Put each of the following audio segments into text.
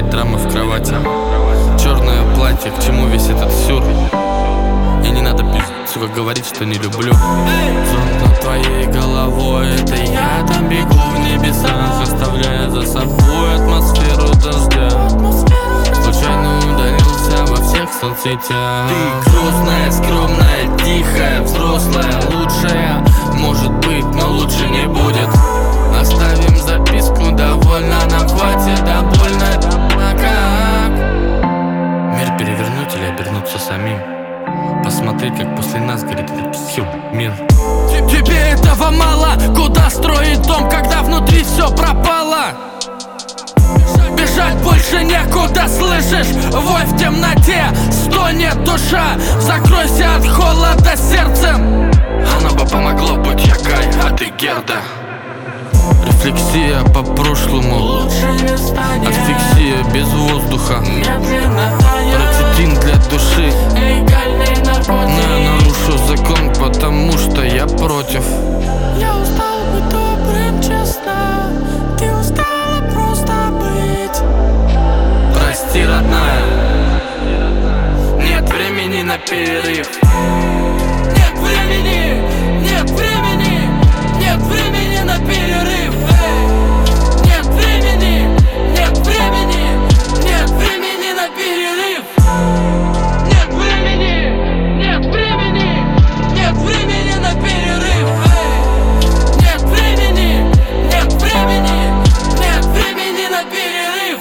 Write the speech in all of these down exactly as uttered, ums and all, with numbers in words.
разгонять драмы в кровати. Черное платье, к чему весь этот сюр? И не надо пиздить, сука, говорить, что не люблю. Зонт над твоей головой, это я там бегу в небесах, оставляя за собой атмосферу дождя. Случайно удалился во всех соцсетях. Ты грустная, скромная, тихая, взрослая, лучшая. Может быть, но лучше не будет. Оставим записку, довольно, нам хватит, да больно, а как? Мир перевернуть или обернуться самим? Посмотреть, как после нас горит этот всё мир. Тебе этого мало? Куда строить дом, когда внутри все пропало? Бежать больше некуда, слышишь? Вой в темноте, стонет душа. Закройся от холода сердцем. Оно бы помогло, будь я Кай, а ты Герда. Рефлексия по прошлому, асфиксия без воздуха, процетин для души. Но я нарушу закон, потому что я против. Я устал быть добрым, честно. Ты устала просто быть. Прости, родная, нет времени на перерыв. Нет времени, нет времени, нет времени на перерыв. Нет времени, нет времени, нет времени на перерыв. Нет времени, нет времени, нет времени на перерыв. Нет времени, нет времени, нет времени на перерыв.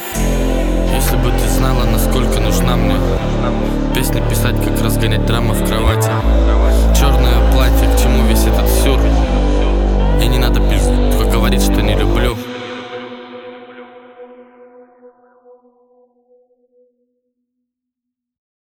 Если бы ты знала, насколько нужна мне песни писать, как разгонять драмы в кровати.